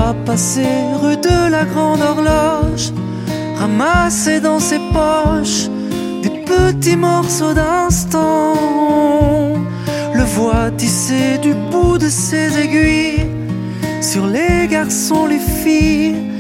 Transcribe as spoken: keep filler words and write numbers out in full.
voit passer rue de la Grande Horloge, ramasser dans ses poches des petits morceaux d'instant. Le voit tisser du bout de ses aiguilles sur les garçons, les filles,